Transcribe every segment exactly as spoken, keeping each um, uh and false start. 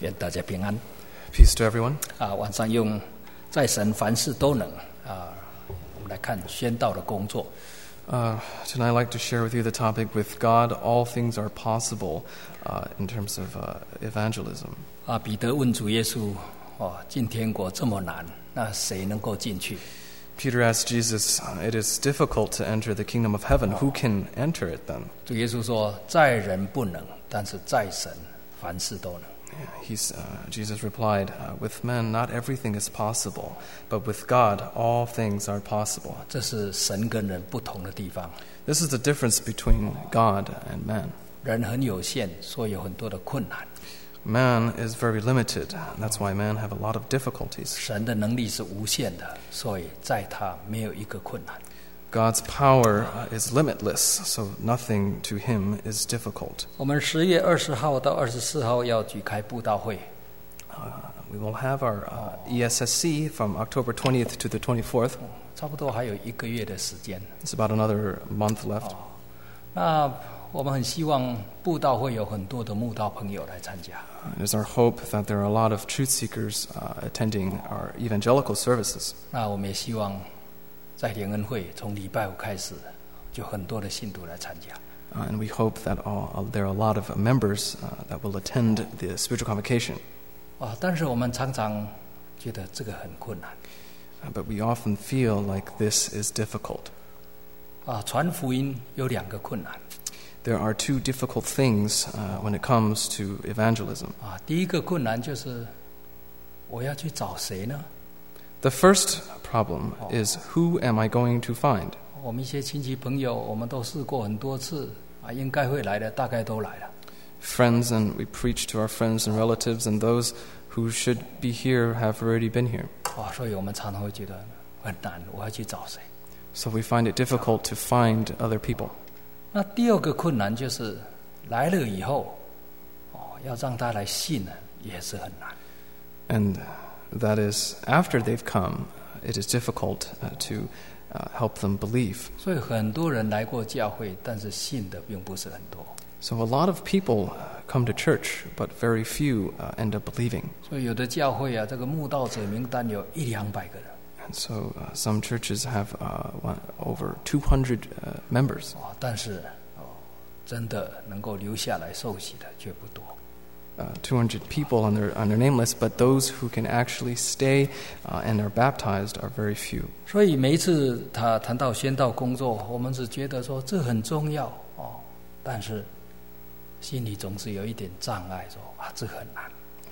愿大家平安。 Peace to everyone. 啊，晚上用在神凡事都能啊，我们来看宣道的工作。 Uh, tonight I'd like to share with you the topic, with God all things are possible, uh, in terms of uh, evangelism. 啊，彼得问主耶稣：“哦，进天国这么难，那谁能够进去？” Peter asked Jesus, "It is difficult to enter the kingdom of heaven. Who can enter it then?" 主耶稣说：“在人不能，但是在神凡事都能。” He's, uh, Jesus replied, uh, "With men not everything is possible, but with God all things are possible." 这是神跟人不同的地方。 This is the difference between God and man. 人很有限，所以有很多的困难。 Man is very limited. That's why man have a lot of difficulties. 神的能力是无限的，所以在他没有一个困难。 God's power is limitless, so nothing to him is difficult. 我们十月二十号到二十四号要举开布道会。 Uh, we will have our uh, E S S C from October twentieth to the twenty-fourth. 差不多还有一个月的时间。 It's about another month left. 那我们很希望布道会有很多的慕道朋友来参加。 It is our hope that there are a lot of truth seekers uh, attending our evangelical services. 那我们也希望在联恩会从礼拜五开始，就很多的信徒来参加。 Uh, and we hope that all, uh, there are a lot of members uh, that will attend the spiritual convocation. 啊，但是我们常常觉得这个很困难。 Uh, but we often feel like this is difficult. 啊，传福音有两个困难。 There are two difficult things uh, when it comes to evangelism. 啊，第一个困难就是我要去找谁呢？ The first problem is, who am I going to find? 我们一些亲戚朋友，我们都试过很多次，啊，应该会来的，大概都来了。 Friends, and we preach to our friends and relatives, and those who should be here have already been here. 啊，所以我们常常会觉得很难，我要去找谁？ So we find it difficult to find other people. 那第二个困难就是来了以后，哦，要让他来信呢，也是很难。 And that is, after they've come, it is difficult uh, to uh, help them believe. 所以很多人来过教会，但是信的并不是很多。 So a lot of people come to church, but very few uh, end up believing. 所以有的教会啊，这个慕道者名单有一两百个人。 And so uh, some churches have uh, one, over two hundred uh, members. 哦，但是哦，真的能够留下来受洗的却不多。 Uh, two hundred people on their on their name list, but those who can actually stay uh, and are baptized are very few. 所以每一次他谈到宣道工作，我们只觉得说这很重要哦，但是心里总是有一点障碍，说啊这很难。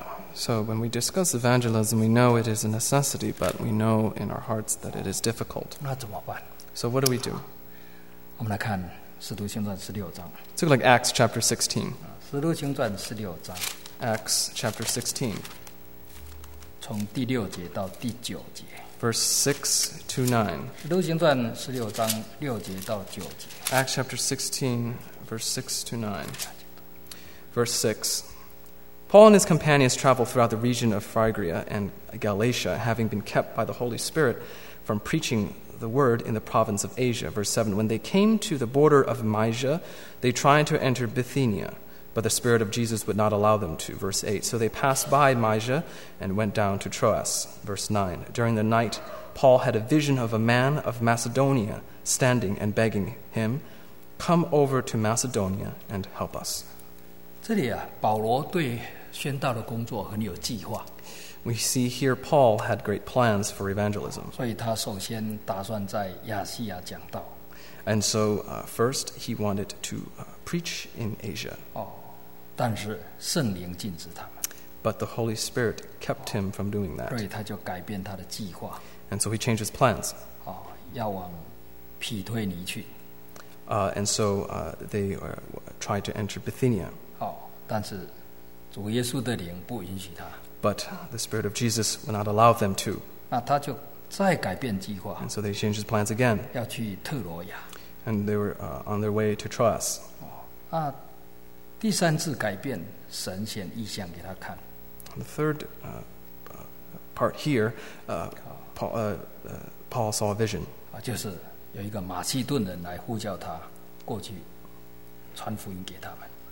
So when we discuss evangelism, we know it is a necessity, but we know in our hearts that it is difficult. 那怎么办？ So what do we do? 我们来看《使徒行传》十六章。 Let's look like Acts chapter sixteen. 《使徒行传》十六章， Acts chapter sixteen, 从第六节到第九节。 verse six to nine. 《使徒行传》十六章六节到九节。 Acts chapter sixteen, verse six to nine. Verse six. Paul and his companions traveled throughout the region of Phrygia and Galatia, having been kept by the Holy Spirit from preaching the word in the province of Asia. Verse seven. When they came to the border of Mysia, they tried to enter Bithynia, but the Spirit of Jesus would not allow them to. Verse eight. So they passed by Mysia and went down to Troas. Verse nine. During the night, Paul had a vision of a man of Macedonia standing and begging him, "Come over to Macedonia and help us." 这里啊，保罗对宣道的工作很有计划， We see here Paul had great plans for evangelism. 所以他首先打算在亚细亚讲道。 And so uh, first he wanted to uh, preach in Asia. 哦，但是圣灵禁止他们， But the Holy Spirit kept him from doing 所 that. 以他就改变他的计划， And so he changed his plans. 哦，要往庇推尼去。 Uh, and so uh, they uh, tried to enter Bithynia. 哦，但是主耶稣的灵不允许他， But the Spirit of Jesus would not allow them to. 那他就再改变计划， And so they changed his plans again. 要去特罗亚。 And they were uh, on their way to Troas. 啊，第三次改变，神显异象给他看。 The third uh, uh, part here, uh, Paul, uh, uh, Paul saw a vision. 啊，就是有一个马其顿人来呼叫他过去传福音给他们。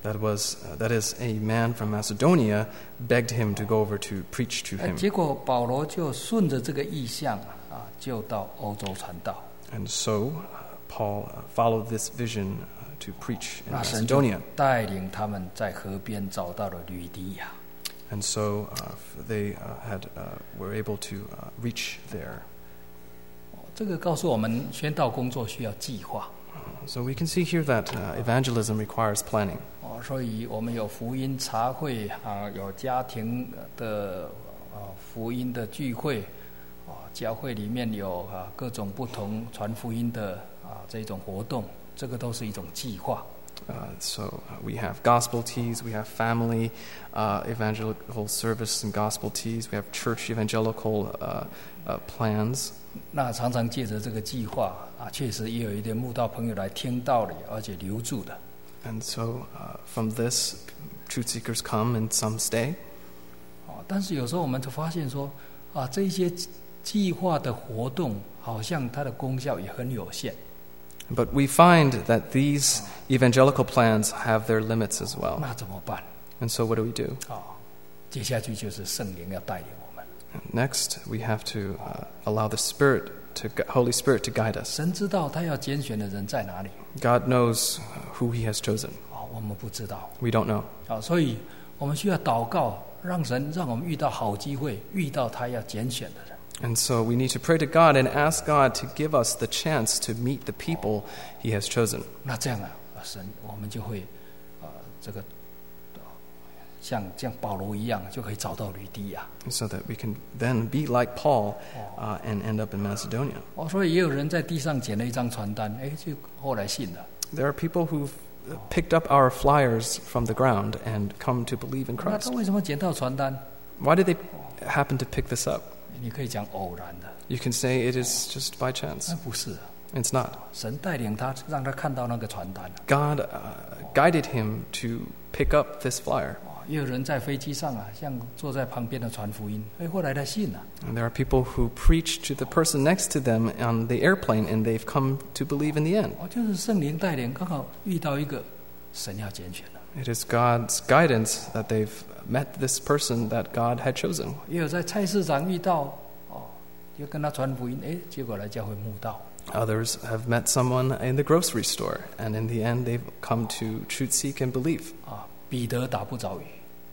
That was uh, that is a man from Macedonia begged him to go over to preach to 呃 him. 结果保罗就顺着这个意向啊，就到欧洲传道。 And so uh, Paul uh, followed this vision uh, to preach in 那神就 Macedonia. 带领他们在河边找到了吕底亚。 And so uh, f- they uh, had uh, were able to uh, reach there. 这个告诉我们，宣道工作需要计划。 So we can see here that uh, evangelism requires planning. 哦，所以我们有福音茶会啊，有家庭的啊福音的聚会，啊，教会里面有啊各种不同传福音的啊这种活动，这个都是一种计划。 Uh, so uh, we have gospel teas, we have family uh, evangelical service and gospel teas, we have church evangelical uh, uh, plans. 那常常借着这个计划啊，确实也有一些慕道朋友来听道理，而且留住的。 And so uh, from this, truth seekers come and some stay. 哦，但是有时候我们就发现说，啊，这些计划的活动好像它的功效也很有限。 But we find that these evangelical plans have their limits as well. 那怎么办？ And so what do we do? 啊，接下去就是圣灵要带领我们。 Next, we have to uh, allow the Spirit, to gu- Holy Spirit, to guide us. 神知道他要拣选的人在哪里， God knows who He has chosen. 啊，我们不知道。 We don't know. 啊，所以我们需要祷告，让神让我们遇到好机会，遇到他要拣选的人。 And so we need to pray to God and ask God to give us the chance to meet the people He has chosen. 那这样啊，啊神我们就会，呃，这个，呃像像保罗一样，就可以找到吕底亚。 So that we can then be like Paul uh, and end up in Macedonia. 哦，所以也有人在地上捡了一张传单，哎，就后来信了。 There are people who've picked up our flyers from the ground and come to believe in 那 Christ. 他为什么捡到传单？ Why did they happen to pick this up? 你可以讲偶然的， You can say it is just by chance. 那不是。 It's not. 神带领他，让他看到那个传单。 God uh, guided him to pick up this flyer. 哦，也有人在飞机上啊，像坐在旁边的传福音，哎，后来他信了。 And there are people who preach to the person next to them on the airplane, and they've come to believe in the end. 哦，就是圣灵带领，刚好遇到一个神要拣选的。 It is God's guidance that they've met this person that God had chosen. 也有在菜市场遇到，哦，就跟他传福音，哎，结果来教会慕道。 Others have met someone in the grocery store, and in the end, they've come to truth seek and believe. 啊，彼得打不着鱼，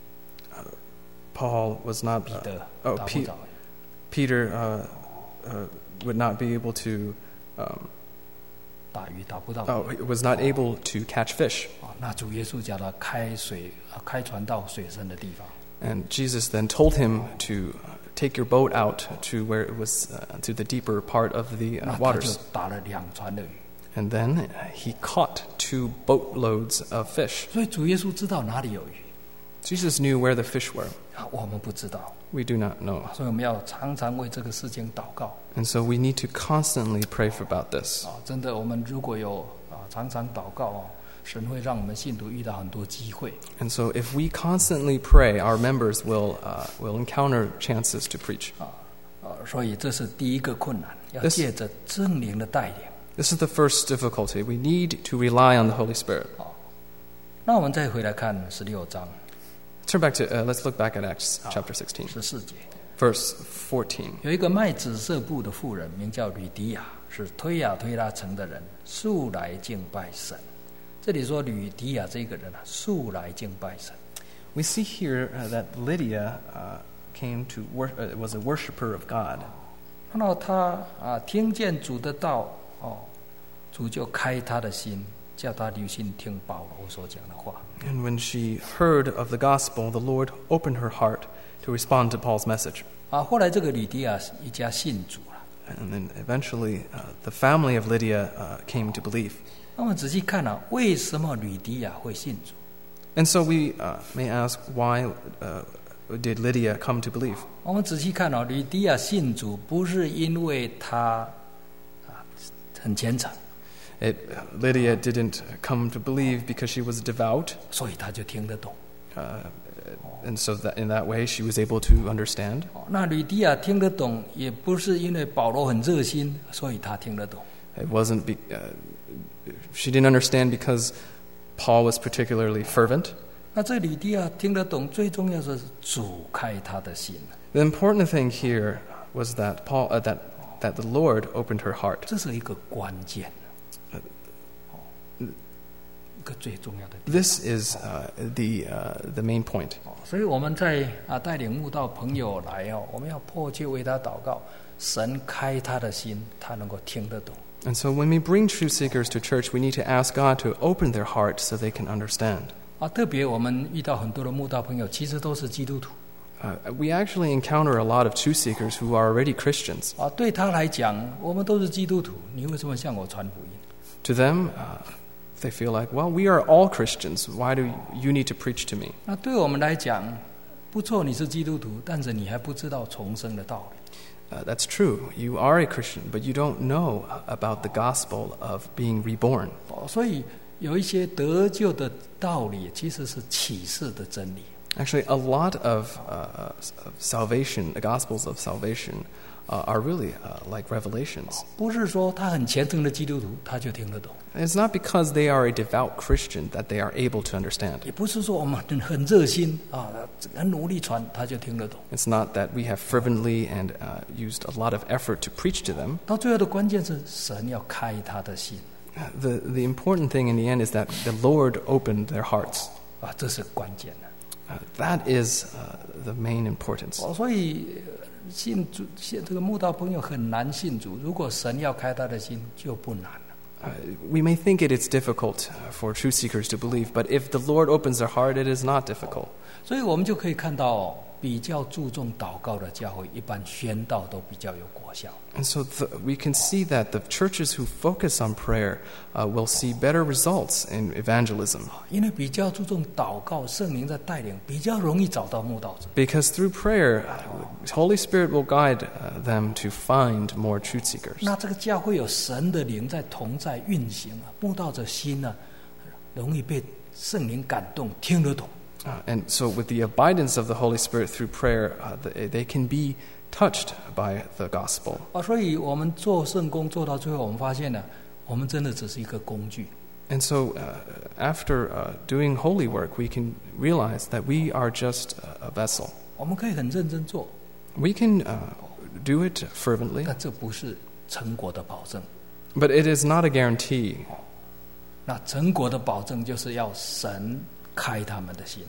Paul was not. 彼 Uh, 得 oh, 打不 Pe- 着鱼， Peter uh, uh, would not be able to. Um, 打鱼打不到鱼。 oh, he was not able to catch fish. 啊，那主耶稣叫他开水啊，开船到水深的地方。 And Jesus then told him to uh, take your boat out to where it was uh, to the deeper part of the 那 uh, 他就 waters. 打了两船的鱼。 And then he caught two boatloads of fish. 所以主耶稣知道哪里有鱼 Jesus knew where the fish were. 啊，我们不知道， We do not know. 所以我们要常常为这个事情祷告 And so we need to constantly pray for about this. 啊！真的，我们如果有啊常常祷告哦，神会让我们信徒遇到很多机会。 And so if we constantly pray, our members will, uh, will encounter chances to preach. 啊，所以这是第一个困难，要 This- 借着圣灵的带领。 This is the first difficulty. We need to rely on the Holy Spirit. 那我们再回来看十六章 Turn back to, uh, let's look back at Acts chapter sixteen, 十四节， verse fourteen. 有一个卖紫色布的妇人，名叫吕底亚，是推亚推拉城的人，素来敬拜神。这里说吕底亚这个人啊，素来敬拜神。 We see here uh, that Lydia uh, came to wor- uh, was a worshiper of God. 看到他啊，听见主的道哦，主就开他的心，叫他留心听保罗所讲的话。 And when she heard of the gospel, the Lord opened her heart to respond to Paul's message. 啊，后来这个吕底亚一家信主了。 And then eventually, uh, the family of Lydia uh, came to believe. 那么仔细看啊，为什么吕底亚会信主？ And so we uh, may ask, why uh, did Lydia come to believe? 我们仔细看哦，吕底亚信主不是因为他啊很虔诚， It, uh, Lydia didn't come to believe because she was devout, 所以他就听得懂。 uh, and so that in that way she was able to understand. 哦那吕底亚听得懂，也不是因为保罗很热心，所以他听得懂。 It wasn't. Be, uh, she didn't understand because Paul was particularly fervent. 那这吕底亚听得懂，最重要的是主开他的心， The important thing here was that Paul, uh, that that the Lord opened her heart. 这是一个关键，一个最重要的地 This is uh, the uh, the main point. 方。所以我们在啊带领慕道朋友来哦，我们要迫切为他祷告，神开他的心，他能够听得懂。 And so when we bring truth seekers to church, we need to ask God to open their heart so they can understand. 啊，特别我们遇到很多的慕道朋友，其实都是基督徒 Uh, we actually encounter a lot of truth seekers who are already Christians. 啊。对他来讲，我们都是基督徒，你为什么向我传福音？ To them, uh, they feel like, well, we are all Christians. Why do you need to preach to me? 那对我们来讲，不错，你是基督徒，但是你还不知道重生的道理。 Uh, that's true. You are a Christian, but you don't know about the gospel of being reborn. 哦，所以有一些得救的道理，其实是启示的真理。 Actually, a lot of, uh, of salvation, the gospels of salvation, uh, are really uh, like revelations. 不是说他很虔诚的基督徒，他就听得懂； It's not because they are a devout Christian that they are able to understand. 也不是说我们很很热心啊，很努力传，他就听得懂。 It's not that we have fervently and uh, used a lot of effort to preach to them. 到最后的关键是，神要开他的心 The, the important thing in the end is that the Lord opened their hearts. 啊，这是关键的。 Uh, that is uh, the main importance. 哦，所以呃信主，信这个慕道朋友很难信主。如果神要开他的心，就不难了。 Uh, we may think it is difficult uh, for truth seekers to believe, but if the Lord opens their heart, it is not difficult. 所以我们就可以看到、哦，比较注重祷告的教会，一般宣道都比较有果效。 And so the, we can see that the churches who focus on prayer uh, will see better results in evangelism. 因为比较注重祷告，圣灵在带领，比较容易找到慕道者。 Because through prayer, uh, Holy Spirit will guide uh, them to find more truth seekers. 那这个教会有神的灵在同在运行啊，慕道者心呢、容易被圣灵感动，听得懂。 Uh, and so with the abidance of the Holy Spirit through prayer, uh, they, they can be touched by the gospel. 啊，所以我们做圣工做到最后，我们发现呢，我们真的只是一个工具。 And so uh, after uh, doing holy work, we can realize that we are just a, a vessel. 我们可以很认真做， We can uh, do it fervently, 但这不是成果的保证。 but it is not a guarantee. 那成果的保证就是要神开他们的心。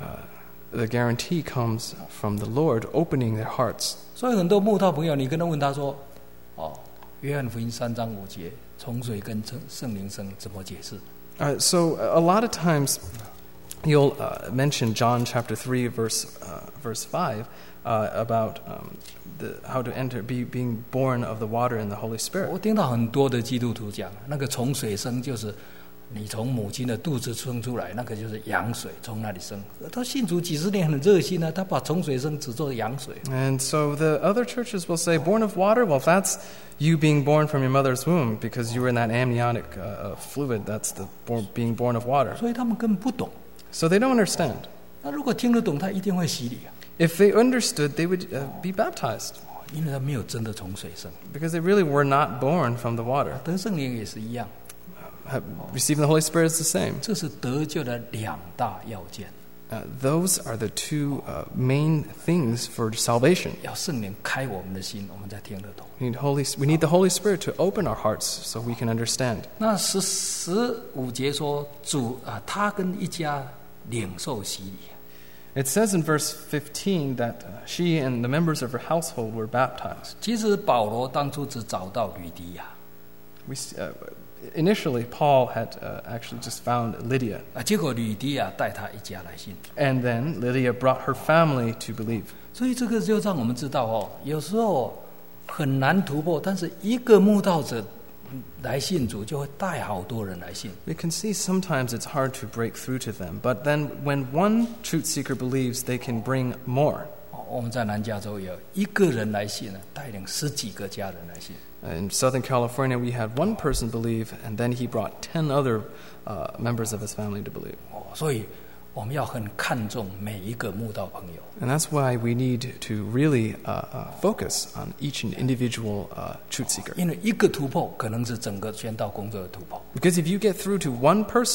The guarantee comes from the Lord opening their hearts. 所以很多慕道朋友，你跟他问他说：“哦，约翰福音三章五节，从水跟圣圣灵生怎么解释？” Uh, so a lot of times you'll uh, mention John chapter three, verse uh, verse five, uh, about um, the, how to enter, be being born of the water and the Holy 我 Spirit. 听到很多的基督徒讲，那个从水生就是你从母亲的肚子生出来，那个就是羊水，从那里生。他信主几十年很热心啊，他把从水生只做羊水。 And so the other churches will say, born of water? Well, that's you being born from your mother's womb because you were in that amniotic uh, fluid. That's the born, being born of water. 所以他们根本不懂。 So they don't understand. 那如果听得懂，他一定会洗礼啊， If they understood, they would uh, be baptized 因为他没有真的从水生。 because they really were not born from the water. 得圣灵也是一样， Have- Receiving the Holy Spirit is the same. 这是得救的两大要件。 Uh, those are the two uh, main things for salvation. 要圣灵开我们的心，我们才听得懂。 We need, Holy, we need the Holy Spirit to open our hearts so we can understand. 那十十五节说主啊，他跟一家领受洗礼。 It says in verse fifteen that uh, she and the members of her household were baptized. 其实保罗当初只找到吕底亚 We, s- uh, initially, Paul had uh, actually just found Lydia, 啊，结果吕底亚带他一家来信， and then Lydia brought her family to believe. 所以这个就让我们知道哦，有时候很难突破，但是一个慕道者来信主，就会带好多人来信。 We can see sometimes it's hard to break through to them, but then when one truth seeker believes, they can bring more. 哦我们在南加州有一个人来信呢，带领十几个家人来信。 In Southern California, we had one person believe, and then he brought ten other uh, members of his family to believe. 哦，所以我们要很看重每一个慕道朋友。 And that's why we need to really uh, uh, focus on each and individual uh, truth seeker. 因为一个突破可能是整个宣道工作的突破。 Because if you get through to one person,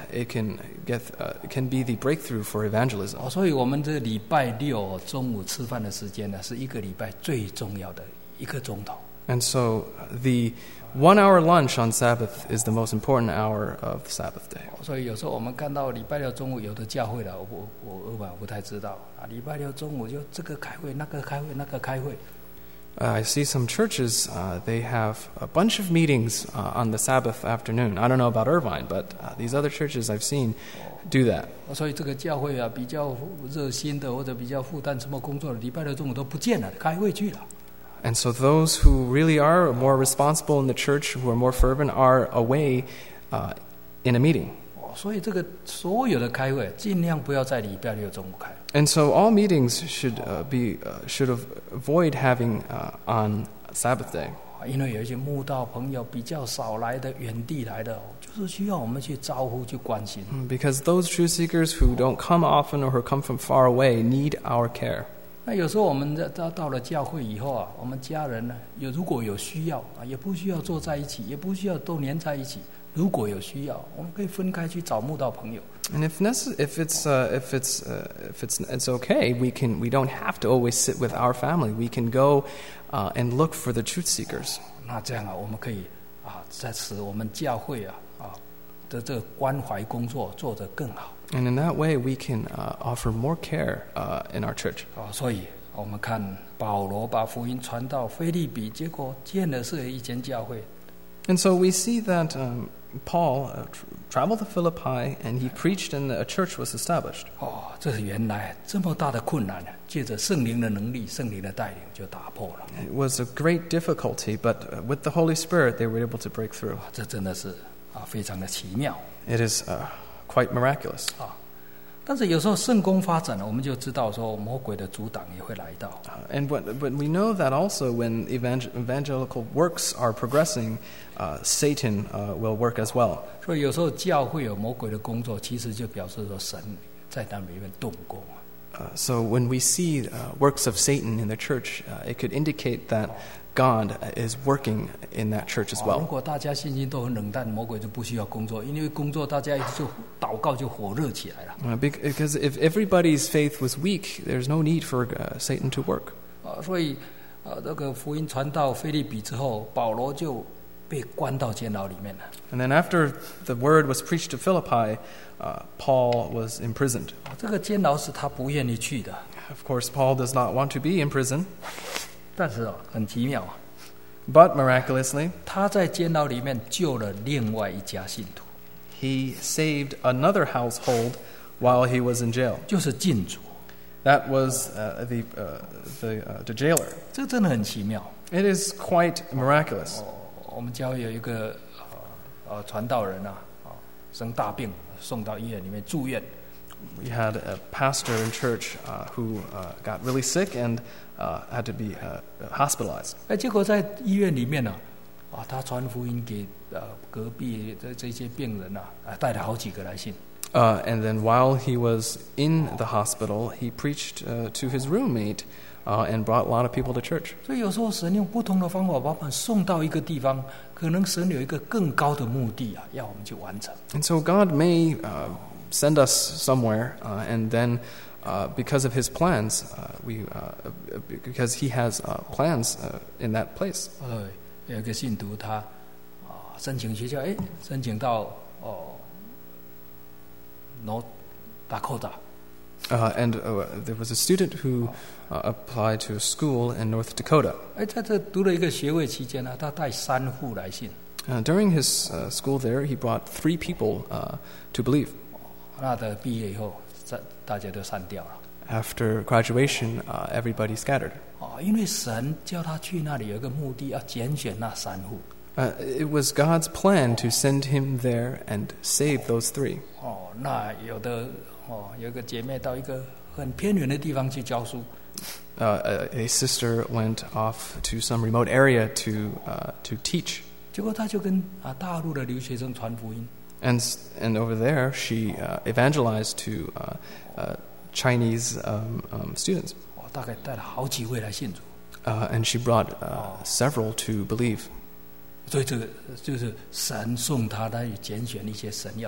it can get uh, it can be the breakthrough for evangelism. 哦，所以我们这礼拜六中午吃饭的时间呢，是一个礼拜最重要的一个钟头。 And so the one-hour lunch on Sabbath is the most important hour of the Sabbath day. 所以有时候我们看到礼拜六中午有的教会了，我我我我不太知道啊，礼拜六中午就这个开会，那个开会，那个开会。 Uh, I see some churches, uh, they have a bunch of meetings uh, on the Sabbath afternoon. I don't know about Irvine, but uh, these other churches I've seen do that. 所以这个教会啊，比较热心的或者比较负担什么工作的，礼拜六中午都不见了，开会去了。 And so those who really are more responsible in the church, who are more fervent, are away uh, in a meeting. 所以这个所有的开会，尽量不要在礼拜六中午开。 And so all meetings should uh, be uh, should have, avoid having uh, on Sabbath day. 因为有一些慕道朋友比较少来的，远地来的，就是需要我们去招呼、去关心。 Because those truth seekers who don't come often or who come from far away need our care. 那有时候我们到到了教会以后啊，我们家人呢，有如果有需要啊，也不需要坐在一起，也不需要都黏在一起。如果有需要，我们可以分开去找慕道朋友。 And if necess- if it's uh, if it's uh, if it's it's okay, we can we don't have to always sit with our family. We can go uh, and look for the truth seekers. 那这样啊，我们可以啊，在使我们教会啊啊的这个关怀工作做得更好。 And in that way, we can uh, offer more care uh, in our church. 啊，所以我们看保罗把福音传到腓立比，结果建了是一间教会。 And so we see that um, Paul uh, tr- traveled to Philippi and he preached, and a church was established. 哦，这是原来这么大的困难，借着圣灵的能力、圣灵的带领就打破了。 It was a great difficulty, but uh, with the Holy Spirit, they were able to break through. 这真的是啊，非常的奇妙 It is uh, quite miraculous. 啊！但是有时候圣功发展了，我们就知道说魔鬼的阻挡也会来到。 Uh, and but, but we know that also when evangel- evangelical works are progressing, uh, Satan uh, will work as well. 所以有时候教会有魔鬼的工作，其实就表示说神在那里面动工。 Uh, so when we see uh, works of Satan in the church, uh, it could indicate that God is working in that church as 啊，如 well. 果大家信心都很冷淡，魔鬼就不需要工作，因为工作大家就祷告就火热起来了。 Uh, bec- because if everybody's faith was weak, there's no need for uh, Satan to work. 啊，所以啊，这个福音传到腓立比之后，保罗就被关到监牢里面了。 And then after the word was preached to Philippi, uh, Paul was imprisoned. 啊，这个监牢是他不愿意去的， Of course, Paul does not want to be in prison, 但是哦，很奇妙啊， but miraculously, 他在监牢里面救了另外一家信徒， he saved another household while he was in jail. 就是禁主。 That was uh, the, uh, the, uh, the jailer. 这真的很奇妙。 It is quite miraculous. 哦，我们教会有一个呃呃传道人啊，啊生大病，送到医院里面住院。 We had a pastor in church uh, who uh, got really sick and uh, had to be uh, hospitalized. 哎，结果在医院里面呢、啊，啊，他传福音给呃隔壁的这些病人啊，啊带了好几个来信。 Uh, and then while he was in the hospital, he preached uh, to his roommate uh, and brought a lot of people to church. 所以有时候神用不同的方法把我们送到一个地方，可能神有一个更高的目的啊，要我们去完成。 And so God may uh, send us somewhere, uh, and then uh, because of his plans, uh, we uh, because he has uh, plans uh, in that place. 呃，有一个信徒他啊申请学校，哎，申请到哦。North Dakota， Uh, and uh, there was a student who uh, applied to a school in North Dakota. 哎，在这读了一个学位期间呢，他带三户来信。 Uh, during his uh, school there, he brought three people uh, to believe. 那的毕业以后，大大家都散掉了。 After graduation, uh, everybody scattered. 哦，因为神叫他去那里有一个目的，要拣选那三户。 Uh, it was God's plan to send him there and save those three. 哦，那有的哦，有个姐妹到一个很偏远的地方去教书。 Uh, a, a sister went off to some remote area to uh, to teach, 结果他就跟啊大陆的留学生传福音。 and s- and over there she uh, evangelized to uh, uh, Chinese um, um, students, 哦，大概带了好几位来信主。 uh, and she brought uh, several to believe. 所以这个就是神送他来拣选一些神要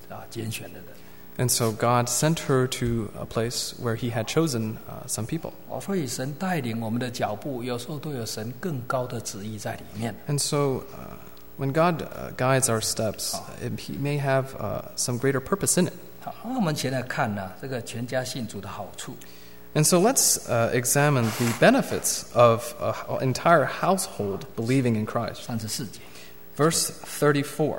啊拣选的人。 And so God sent her to a place where he had chosen uh, some people. 哦，所以神带领我们的脚步，有时候都有神更高的旨意在里面。 And so uh, when God uh, guides our steps, uh, he may have uh, some greater purpose in it. 好，那我们前来看呢、这个全家信主的好处。 And so let's uh, examine the benefits of an entire household believing in Christ. 三十四节， Verse thirty-four.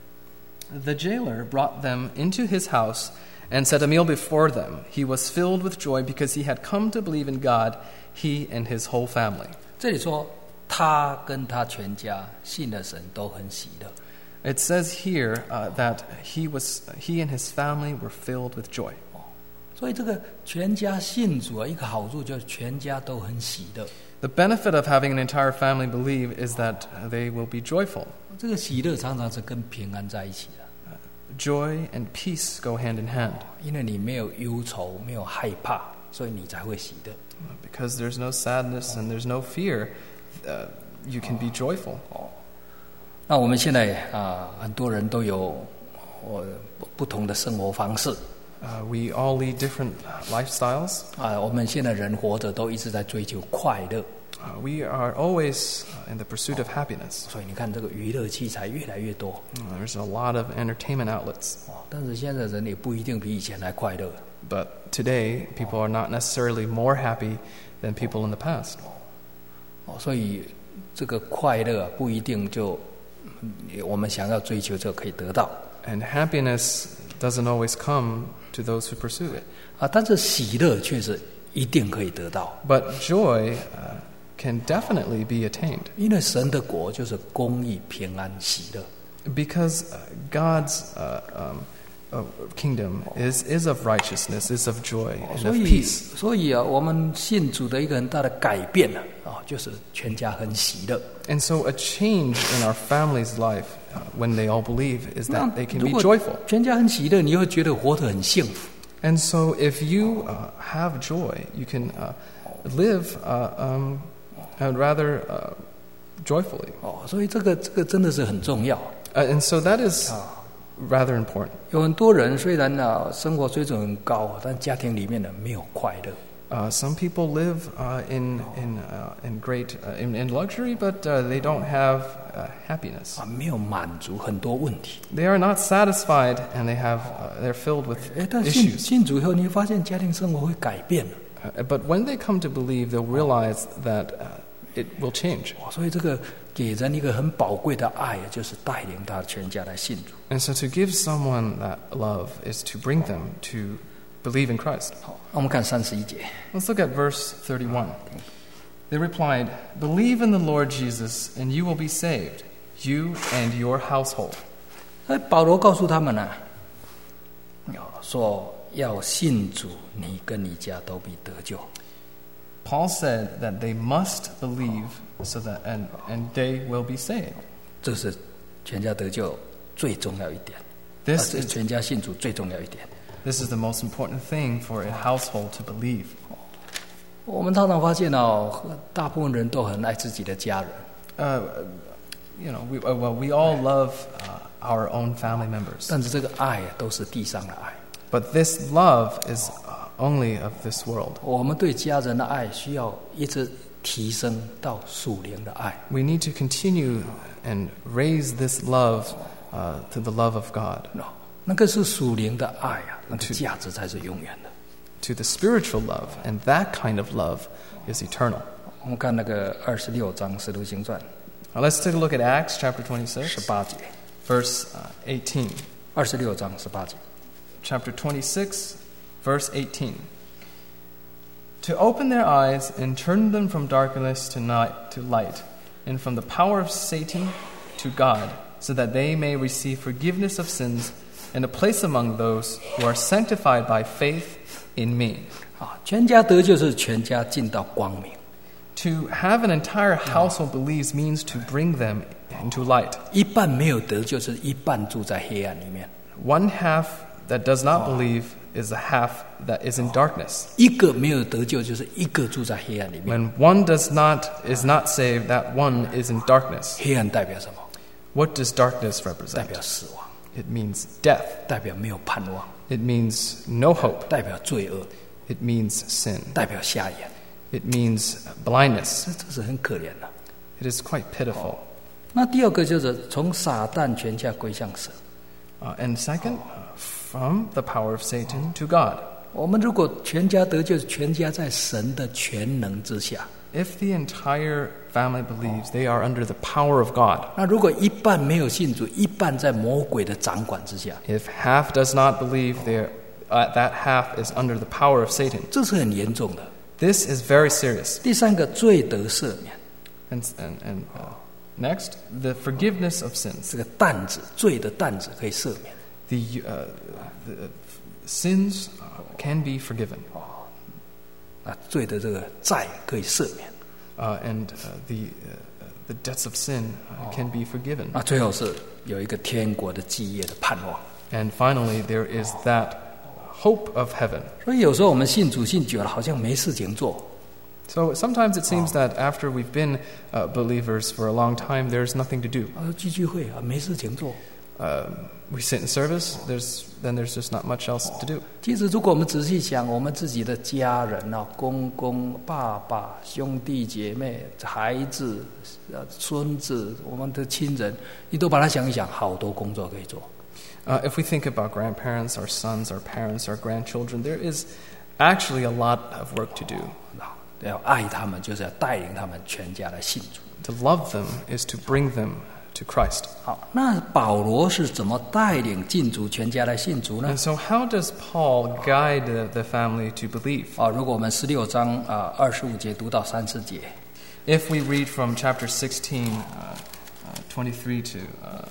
The jailer brought them into his house and set a meal before them. He was filled with joy because he had come to believe in God, he and his whole family. 这里说他跟他全家信了神都很喜乐。 It says here uh, that he was, he and his family were filled with joy. 所以这个全家信主啊，一个好处就是全家都很喜乐。 The benefit of having an entire family believe is that they will be joyful. 这个喜乐常常是跟平安在一起的， Joy and peace go hand in hand. 因为你没有忧愁，没有害怕，所以你才会喜乐。 Because there's no sadness and there's no fear, uh, you can be joyful. 那我们现在啊、很多人都有呃不不同的生活方式 Uh, we all lead different lifestyles. 啊、我们现在人活着都一直在追求快乐， Uh, we are always uh, in the pursuit of happiness. 所以你看这个娱乐器材越来越多 Uh, there's a lot of entertainment outlets. 哦。但是现在人也不一定比以前还快乐 But today, people are not necessarily more happy than people in the past. 哦，所以这个快乐啊不一定就嗯我们想要追求就可以得到 And happiness doesn't always come to those who pursue it. 啊，但是喜乐却是一定可以得到， But joy uh, can definitely be attained 因为神的国就是公义、平安、喜乐。 because uh, God's uh, um, uh, kingdom is, is of righteousness, is of joy, and 所 of 以， peace. 所以啊，我们信主的一个很大的改变呢，啊，就是全家很喜乐。 And so a change in our family's life uh, when they all believe is 那 that they can 如 be 果 joyful. 全家很喜乐，你会觉得活得很幸福。 And so if you uh, have joy, you can uh, live uh, um, uh, rather uh, joyfully. 哦，所以这个这个真的是很重要。 Uh, and so that is rather important. 有很多人虽然呢、生活水准很高，但家庭里面呢没有快乐。 Uh, some people live uh, in, in, uh, in great uh, in, in luxury, but uh, they don't have uh, happiness. 啊，没有满足，很多问题。 They are not satisfied, and they have uh, they're filled with 哎，但信 issues. 信主以后，你会发现家庭生活会改变。 Uh, but when they come to believe, they'll realize that uh, it will change. 哦，所以这个给人一个很宝贵的爱，就是带领他全家来信主。 And so to give someone that love is to bring them to believe in Christ. 好，那我们看三十一节。 Let's look at verse thirty-one. They replied, "Believe in the Lord Jesus, and you will be saved, you and your household." 那保罗告诉他们呢、说要信主，你跟你家都必得救。 Paul said that they must believe so that and, and they will be saved. 这是全家得救最重要一点。 This 啊这 is 全家信主最重要一点。 this is the most important thing for a household to believe. 我们常常发现哦，大部分人都很爱自己的家人， Uh, you know, we, uh, well, we all love uh, our own family members, 但是这个爱啊都是地上的爱。 but this love is uh, only of this world. 我们对家人的爱需要一直提升到属灵的爱。 We need to continue and raise this love uh, to the love of God, 那个是属灵的爱啊，那个价值才是永远的。 to the spiritual love, and that kind of love is eternal. 我们看那个二十六章《使徒行传》 Now let's take a look at Acts chapter 十 twenty-six, 八节， verse uh, eighteen. 二十六章十八节。 Chapter twenty-six, verse eighteen. To open their eyes and turn them from darkness to night to light, and from the power of Satan to God, so that they may receive forgiveness of sins and a place among those who are sanctified by faith in me. 啊，全家得救是全家进到光明。 To have an entire household believes means to bring them into light. 一半没有得救，是一半住在黑暗里面。 One half that does not believe is a half that is in darkness. 一个没有得救，就是一个住在黑暗里面。 When one does not is not saved, that one is in darkness. 黑暗代表什么？ What does darkness 代 represent? 表死亡。 it means death. 代表没有盼望， It means no hope. 代表罪恶， It means sin. 代表瞎眼， It means blindness. 这这是很可怜的。 It is quite pitiful. 那第二个就是从撒旦全家归向神。 Uh, and second, uh, from the power of Satan to God. 我们如果全家得救，全家在神的全能之下。 If the entire family believes, they are under the power of God. 那如果一半没有信主，一半在魔鬼的掌管之下， If half does not believe, they're, uh, that half is under the power of Satan. 这是很严重的。 This is very serious. 第三个，罪得赦免， And, and, and uh, next, the forgiveness of sins. 这个担子，罪的担子可以赦免。 The, uh, the sins uh, can be forgiven. 啊，罪的这个债可以赦免。 Uh, and uh, the, uh, the debts of sin uh, can be forgiven. 那最后是有一个天国的基业的盼望。 And finally, there is that hope of heaven. 所以有时候我们信主信久了，好像没事情做。 So sometimes it seems that after we've been uh, believers for a long time, there's nothing to do. 啊，聚聚会啊，没事情做。 Uh, we sit in service, there's, then there's just not much else to do. 其实，如果我们仔细想，我们自己的家人啊，公公、爸爸、兄弟姐妹、孩子、呃、孙子，我们的亲人，你都把它想一想，好多工作可以做。 Uh, if we think about grandparents, our sons, our parents, our grandchildren, there is actually a lot of work to do. 要爱他们，就是要带领他们全家来信主。 To love them is to bring them to Christ. 好，那保罗是怎么带领信主全家来信主呢 And？so how does Paul guide the, the family to believe? 啊，如果我们十六章啊二十五节读到三十节， If we read from chapter sixteen, uh, uh, twenty-three to, uh,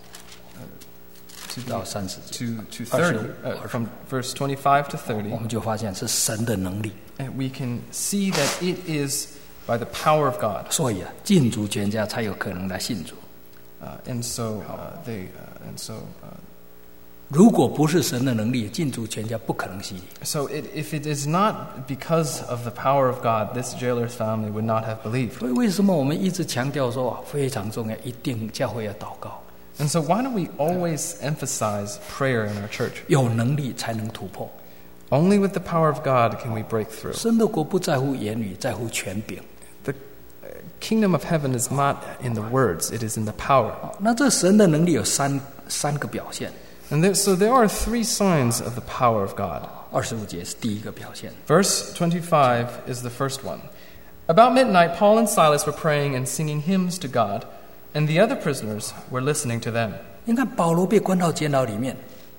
uh, to, 到三十节， to, to thirty, uh, from verse twenty-five to 我 thirty, 们就发现是神的能力。 and we can see that it is by the power of God. 所以啊，信主全家才有可能来信主。 Uh, and so uh, they, uh, and so, uh, 如果不是神的能力，信主全家不可能洗礼。 so it, if it is not because of the power of God, this jailer's family would not have believed. 所以为什么我们一直强调说啊非常重要，一定教会要祷告， And so why don't we always emphasize prayer in our church? 有能力才能突破。 Only with the power of God can we break through. 神的国不在乎言语，在乎权柄。 The kingdom of heaven is not in the words, it is in the power. 那这神的能力有三三个表现。 And there, so there are three signs of the power of God. 二十五节是第一个表现。 Verse twenty-five is the first one. About midnight, Paul and Silas were praying and singing hymns to God, and the other prisoners were listening to them. 你看保罗被关到监牢里面，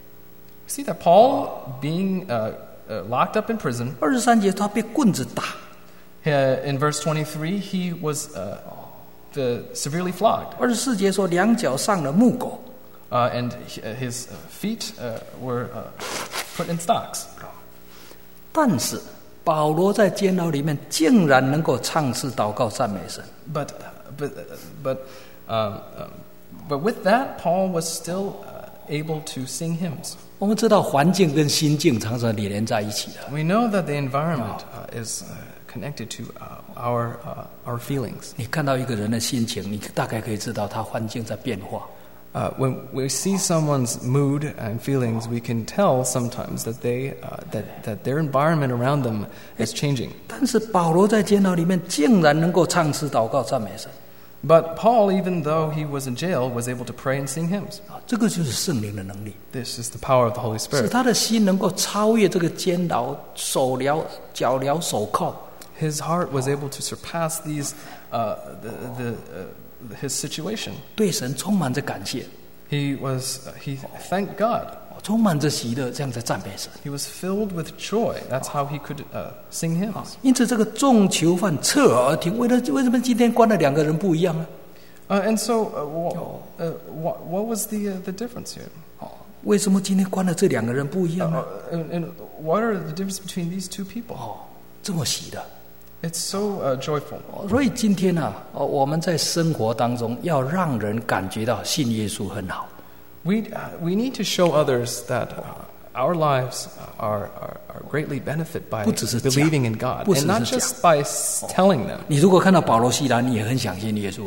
See that Paul, being uh, uh, locked up in prison, 二十三节他被棍子打， uh, in verse twenty-three, he was uh, the, severely flogged. 二十四节说两脚上了木狗。 Uh, and he- uh, his uh, feet uh, were uh, put in stocks. 但是保罗在监牢里面竟然能够唱诗祷告赞美神。 But, but, but, um, um, but with that, Paul was still uh, able to sing hymns. 我们知道环境跟心境常常连在一起的。 We know that the environment uh, is uh, connected to uh, our, uh, our feelings. 你看到一个人的心情，你大概可以知道他环境在变化。 Uh, when we see someone's mood and feelings, we can tell sometimes that, they, uh, that, that their environment around them is changing. 但是保罗在监牢里面竟然能够唱诗祷告赞美神， But Paul, even though he was in jail, was able to pray and sing hymns. 啊，这个就是圣灵的能力， This is the power of the Holy 使 Spirit. 他的心能够超越这个监牢、手镣、脚镣、手铐。 His heart was able to surpass these, uh, the, the, uh, his situation. 对神充满着感谢， He was, uh, he thanked God. 充满着喜乐，这样在赞美神。 He was filled with joy. That's how he could uh, sing hymns. 因此，这个众囚犯侧耳而听，为了为什么今天关了两个人不一样呢？ Uh, and so, uh, wha- uh, what, what was the, uh, the difference here? 哦，为什么今天关了这两个人不一样 Uh, 呢？ and, and what are the difference between these two people? 哦，这么喜的。 It's so uh, joyful. 哦所以今天啊，哦，我们在生活当中要让人感觉到信耶稣很好。 We, uh, we need to show others that uh, our lives are, are, are greatly benefited by 不只是讲， believing in God. 不只是 And not 讲。 just by s- telling them. 你如果看到保罗、西拉，你也很想信耶稣啊。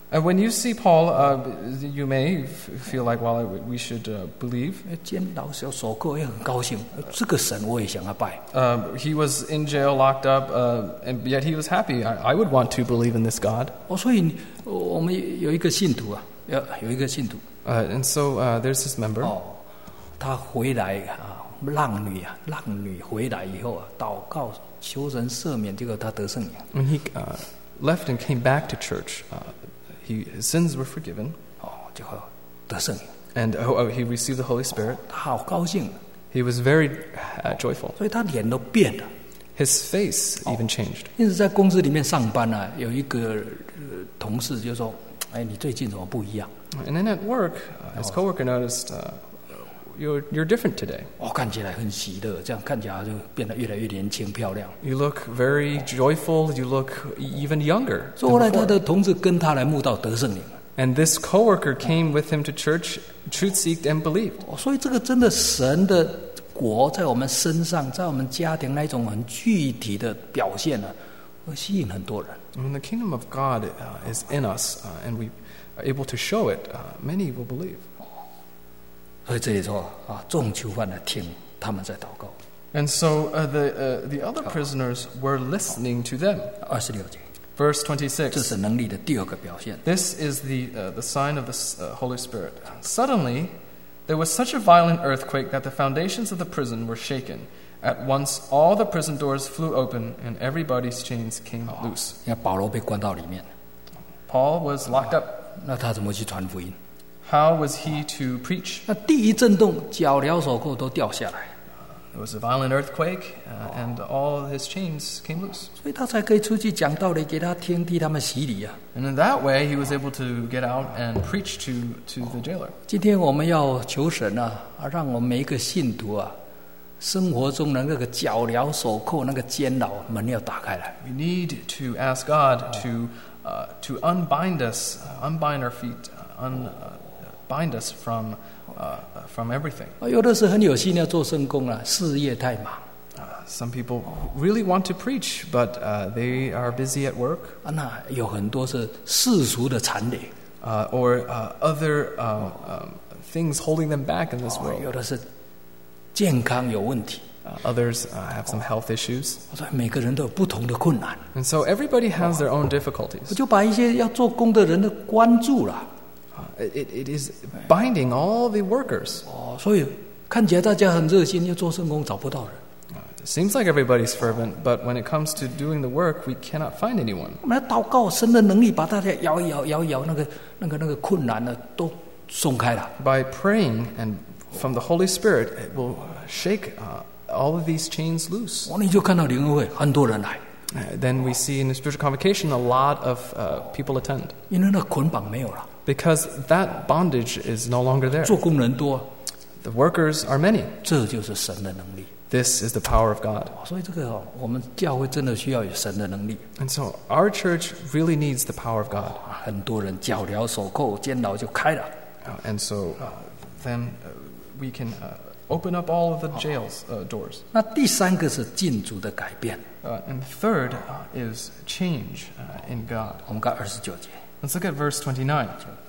And when you see Paul, uh, you may f- feel like, well, we should uh, believe. 监牢小守扣也很高兴，这个神我也想要拜。 Um, he was in jail, locked up, uh, and yet he was happy. I, I would want to believe in this God. 哦，所以你我们有一个信徒啊，有有一个信徒 Uh, and so uh, there's this member. 哦，他回来啊，浪女啊，浪女回来以后啊，祷告求神赦免，结果他得圣灵。 When he uh, left and came back to church, uh, he, his sins were forgiven, 哦，结果得圣灵， and oh, oh, he received the Holy Spirit. 他好高兴， He was very uh, joyful. 所以他脸都变了。 His face even changed. 因此在公司里面上班啊，有一个、呃、同事就说：“哎，你最近怎么不一样？ And then at work, uh, his coworker noticed, uh, you're, you're different today. 哦，看起来很喜乐，这样看起来就变得越来越年轻漂亮。” You look very joyful. You look even younger. 所以后来 than 他 before. 的同事跟他来慕道得圣灵。 And this coworker came with him to church, truth-seeked and believed. 哦，所以这个真的神的国在我们身上，在我们家庭那一种很具体的表现呢，会吸引很多人。 When the kingdom of God uh, is in us, uh, and we are able to show it, uh, many will believe. 所以这里说啊，众囚犯来听他们在祷告。 And so uh, the uh, the other prisoners were listening to them. 二十六节， Verse 这 twenty-six. 是能力的第二个表现。 This is the uh, the sign of the uh, Holy Spirit. Suddenly, there was such a violent earthquake that the foundations of the prison were shaken. At once, all the prison doors flew open, and everybody's chains came loose. 你看保罗被关到里面， Paul was locked up. 那他怎么去传福音？ How was he to preach? 那第一震动，脚镣手铐都掉下来， There was a violent earthquake, uh, and all his chains came loose. 所以他才可以出去讲道理给他听，替他们洗礼啊。 And in that way, he was able to get out and preach to, to the jailer. 今天我们要求神啊，啊让我们每一个信徒啊，生活中的那个脚镣手铐那个监牢门要打开来。 We need to ask God to, uh, to unbind us, uh, unbind our feet, uh, un, uh, bind us from, uh, from everything. 啊，有的是很有心要做圣工啊，事业太忙 Uh, some people really want to preach, but uh, they are busy at work, 啊，那有很多是世俗的缠累， uh, or uh, other uh, um, things holding them back in this 哦 world. 有的是健康有问题， Uh, others uh, have some health issues. 所以每个人都有不同的困难。 And so everybody has their own difficulties. 我就把一些要做工的人的关注了， Uh, it, it is binding all the workers. 哦，所以看起来大家很热心，要做圣工找不到人。 Uh, it seems like everybody's fervent, but when it comes to doing the work, we cannot find anyone. 我们要祷告，神的能力把大家摇一摇、摇一摇，那个、那个、那个困难呢都松开了。 By praying and from the Holy Spirit, it will shake uh, all of these chains loose. 哦，你就看到灵恩会很多人来， Uh, then we see in the spiritual convocation a lot of uh, people attend 因为那捆绑没有了， because that bondage is no longer there. 做工人多， The workers are many. 这就是神的能力。 This is the power of God. 哦所以这个哦，我们教会真的需要有神的能力。 And so our church really needs the power of God. 啊很多人脚镣手铐，监牢就开了。 Uh, and so uh, then uh, we can uh, open up all of the jails uh, doors. 那第三个是禁足的改变， Uh, and third uh, is change uh, in God. 我们看二十九节。 Let's look at verse twenty-nine.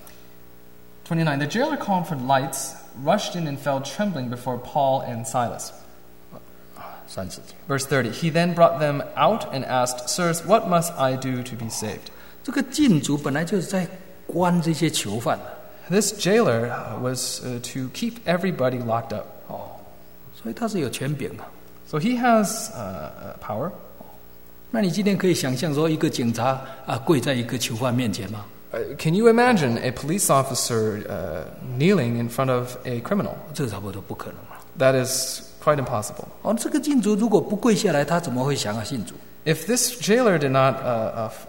twenty-nine. The jailer called for lights, rushed in and fell trembling before Paul and Silas. 三十节， Verse thirty. He then brought them out and asked, Sirs, what must I do to be saved? 这个禁足本来就是在关这些囚犯的 This jailer uh, was uh, to keep everybody locked up. 哦，所以他是有权柄啊。 So he has uh, uh, power. 那你今天可以想象说，一个警察啊跪在一个囚犯面前吗？ Uh, can you imagine a police officer uh, kneeling in front of a criminal? 这个差不多不可能了。 That is quite impossible. 哦，这个禁足如果不跪下来，他怎么会想要信主？ If this jailer did not uh, uh, f-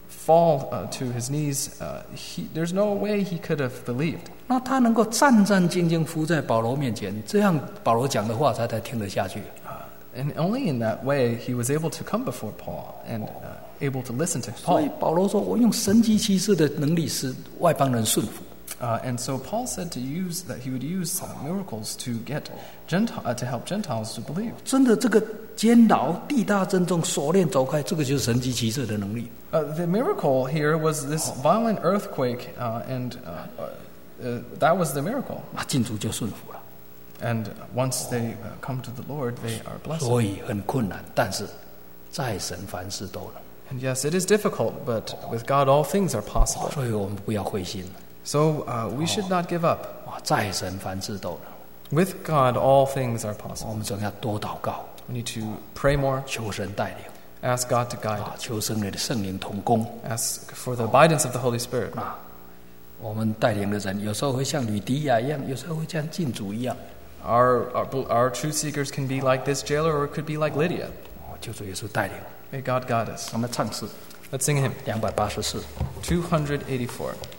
fall uh, to his knees, uh, he, there's no way he could have believed. 那他能够战战兢兢伏在保罗面前，这样保罗讲的话才才听得下去。 And only in that way he was able to come before Paul and uh, able to listen to 所以 Paul. 保罗说：“我用神迹奇事的能力使外邦人顺服。 Uh, and so Paul said to use that he would use uh, miracles to get Gentile, uh, to help Gentiles to believe. 真的，这个监牢地大震动，锁链走开，这个就是神迹奇事的能力。 Uh, the miracle here was this violent earthquake, uh, and uh, uh, uh, that was the miracle. 啊，进主就顺服了。 And once they uh, come to the Lord, they are blessed. 所以很困难，但是在神凡事都能。 And yes, it is difficult, but with God all things are possible. 所以我们不要灰心。 So uh, we should not give up. 啊，在神凡事都能。 With God all things are 我 possible. 们总要多祷告， We need to pray more, 求神带领， ask God to guide, 啊，求圣灵的圣灵同工。 ask for the guidance of the Holy Spirit. 啊，我们带领的人有时候会像吕迪亚一样，有时候会像进主一样。 Our, our, our truth seekers can be like this jailer, or it could be like Lydia. 哦，求主耶稣带领。 May God guide us. 我们唱诗 Let's sing a hymn. 两百八十四。 two eighty-four.